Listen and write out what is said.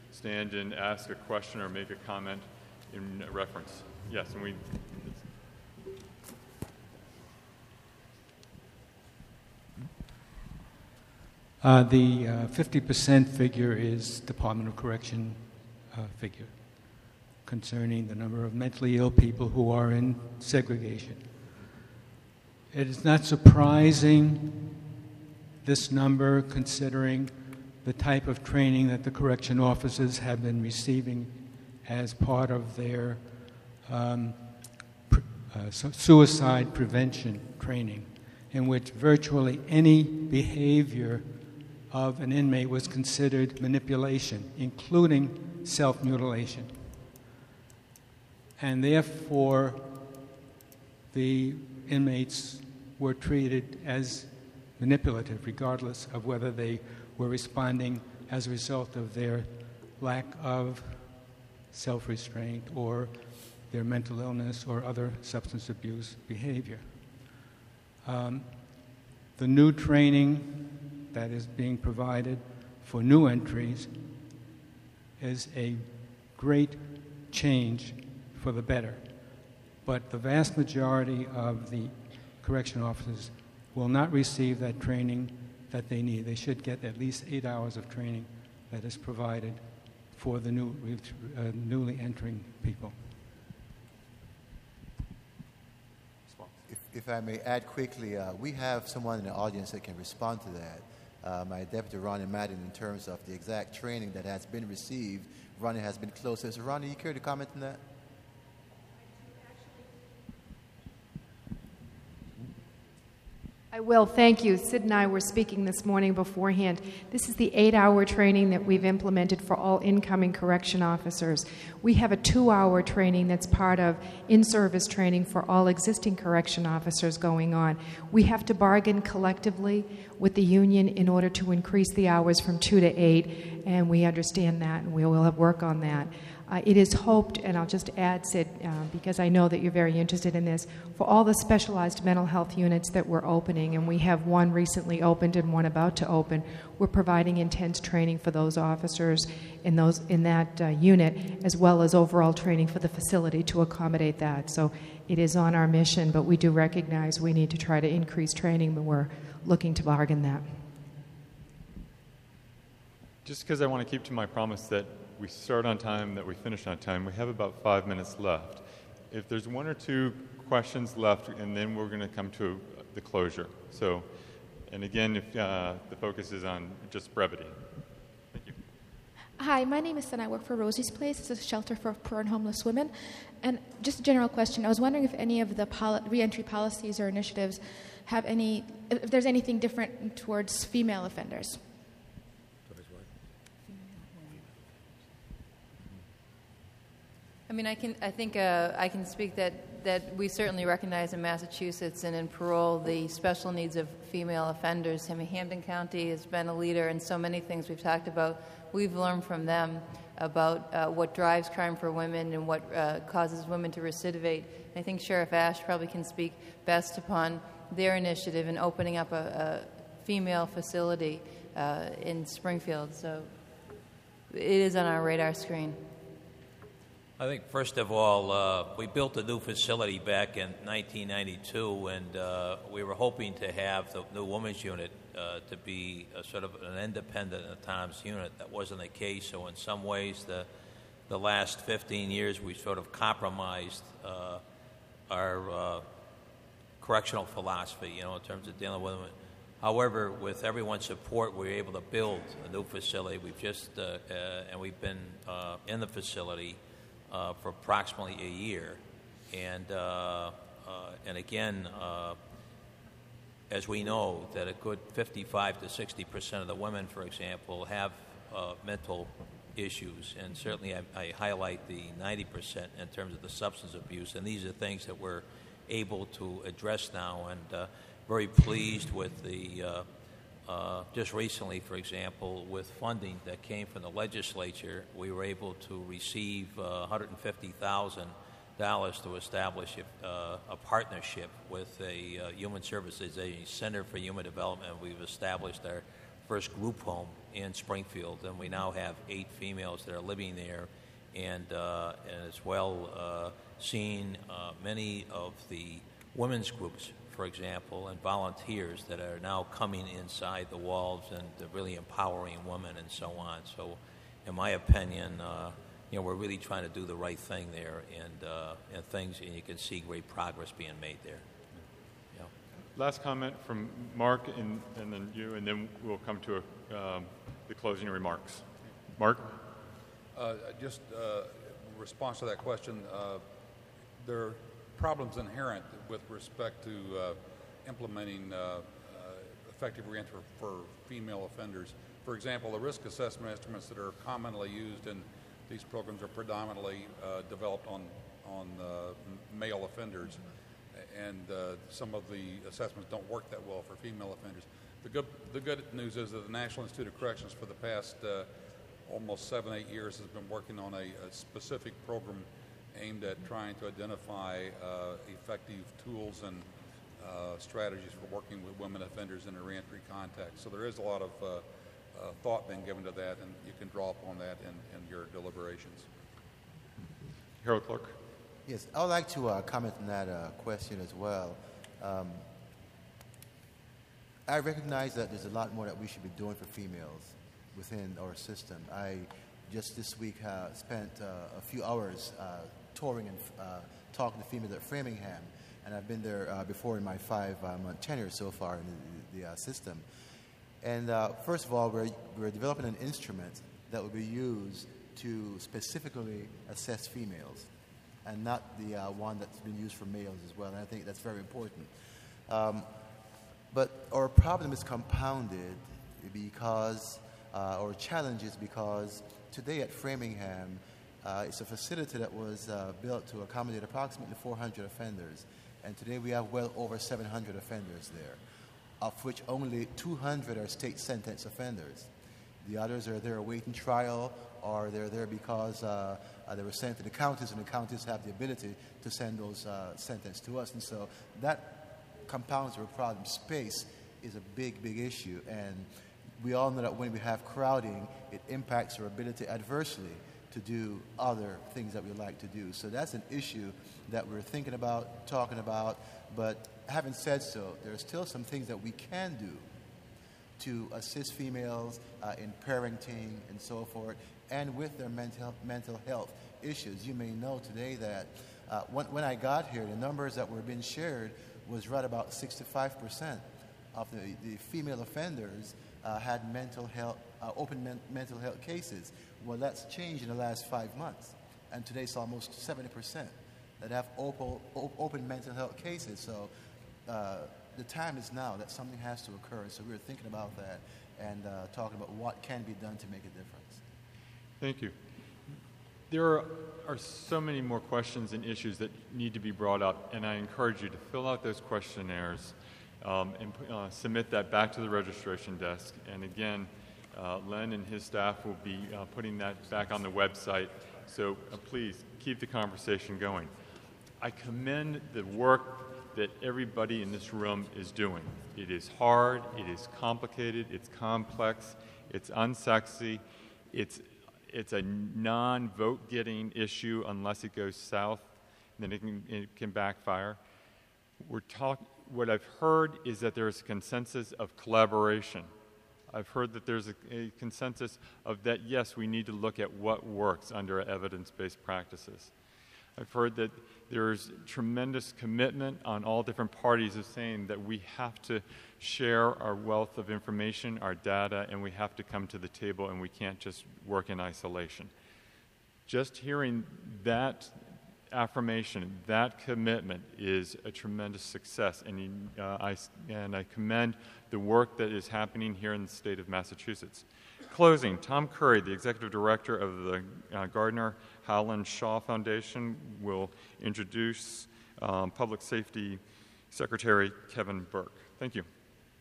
stand and ask a question or make a comment in reference. Yes, and we... The 50% figure is Department of Correction figure concerning the number of mentally ill people who are in segregation. It is not surprising, this number, considering the type of training that the correction officers have been receiving as part of their suicide prevention training, in which virtually any behavior of an inmate was considered manipulation, including self-mutilation. And therefore, the inmates were treated as manipulative, regardless of whether they were responding as a result of their lack of self-restraint or their mental illness or other substance abuse behavior. The new training that is being provided for new entries is a great change for the better. But the vast majority of the correction officers will not receive that training that they need. They should get at least 8 hours of training that is provided for the newly entering people. If I may add quickly, we have someone in the audience that can respond to that. My Deputy Ronnie Madden, in terms of the exact training that has been received. Ronnie has been closest. So Ronnie, you care to comment on that? I will, thank you. Sid and I were speaking this morning beforehand. This is the 8-hour training that we've implemented for all incoming correction officers. We have a 2-hour training that's part of in-service training for all existing correction officers going on. We have to bargain collectively with the union in order to increase the hours from 2 to 8, and we understand that, and we will have work on that. It is hoped, and I'll just add, Sid, because I know that you're very interested in this, for all the specialized mental health units that we're opening, and we have one recently opened and one about to open, we're providing intense training for those officers in that unit, as well as overall training for the facility to accommodate that. So it is on our mission, but we do recognize we need to try to increase training, but we're looking to bargain that. Just because I want to keep to my promise that we start on time, that we finish on time, we have about 5 minutes left. If there's 1 or 2 questions left, and then we're going to come to the closure. So, and again, if the focus is on just brevity. Thank you. Hi, my name is Sen. I work for Rosie's Place. It's a shelter for poor and homeless women. And just a general question, I was wondering if any of the reentry policies or initiatives have if there's anything different towards female offenders. I mean, I can speak that we certainly recognize in Massachusetts and in parole the special needs of female offenders. I mean, Hampden County has been a leader in so many things we've talked about. We've learned from them about what drives crime for women and what causes women to recidivate. I think Sheriff Ash probably can speak best upon their initiative in opening up a female facility in Springfield. So it is on our radar screen. I think, first of all, we built a new facility back in 1992, and we were hoping to have the new women's unit to be a sort of an independent, autonomous unit. That wasn't the case, so in some ways, the last 15 years, we sort of compromised our correctional philosophy, in terms of dealing with women. However, with everyone's support, we were able to build a new facility. We've just, and we've been in the facility for approximately a year, and again, as we know, that a good 55 to 60% of the women, for example, have mental issues, and certainly I highlight the 90% in terms of the substance abuse, and these are things that we're able to address now, and very pleased with the just recently, for example, with funding that came from the legislature, we were able to receive $150,000 to establish a partnership with a human services agency, Center for Human Development. We've established our first group home in Springfield, and we now have 8 females that are living there, and as well seen many of the women's groups, for example, and volunteers that are now coming inside the walls and really empowering women and so on. So, in my opinion, we're really trying to do the right thing there, and you can see great progress being made there. Yeah. Last comment from Mark, and then you, and then we'll come to the closing remarks. Mark? Just in response to that question, there are problems inherent with respect to implementing effective reentry for female offenders. For example, the risk assessment instruments that are commonly used in these programs are predominantly developed on male offenders, and some of the assessments don't work that well for female offenders. The good news is that the National Institute of Corrections for the past almost 7-8 years has been working on a specific program aimed at trying to identify effective tools and strategies for working with women offenders in a reentry context. So there is a lot of thought being given to that, and you can draw upon that in your deliberations. Harold Clark. Yes, I would like to comment on that question as well. I recognize that there's a lot more that we should be doing for females within our system. I just this week spent a few hours touring and talking to females at Framingham, and I've been there before in my 5-month tenure so far in the system. And first of all, we're developing an instrument that will be used to specifically assess females, and not the one that's been used for males as well. And I think that's very important. But our problem is compounded because, or challenge is because today at Framingham, it's a facility that was built to accommodate approximately 400 offenders. And today we have well over 700 offenders there, of which only 200 are state sentence offenders. The others are there awaiting trial, or they're there because they were sent to the counties, and the counties have the ability to send those sentences to us. And so that compounds our problem. Space is a big, big issue, and we all know that when we have crowding, it impacts our ability adversely to do other things that we like to do. So that's an issue that we're thinking about, talking about, but having said so, there are still some things that we can do to assist females in parenting and so forth, and with their mental health issues. You may know today that when I got here, the numbers that were being shared was right about 65% of the female offenders had mental health, open mental health cases. Well, that's changed in the last 5 months, and today it's almost 70% that have open mental health cases. So the time is now that something has to occur. So we're thinking about that and talking about what can be done to make a difference. Thank you. There are so many more questions and issues that need to be brought up, and I encourage you to fill out those questionnaires and submit that back to the registration desk. And again, Len and his staff will be putting that back on the website, so please keep the conversation going. I commend the work that everybody in this room is doing. It is hard, it is complicated, it's complex, it's unsexy, it's a non-vote getting issue unless it goes south, then it can backfire. What I've heard is that there's a consensus of collaboration. I've heard that there's a consensus of that, yes, we need to look at what works under evidence-based practices. I've heard that there's tremendous commitment on all different parties of saying that we have to share our wealth of information, our data, and we have to come to the table, and we can't just work in isolation. Just hearing that affirmation, that commitment is a tremendous success, and I commend the work that is happening here in the state of Massachusetts. Closing, Tom Curry, the Executive Director of the Gardner Howland Shaw Foundation, will introduce Public Safety Secretary Kevin Burke. Thank you.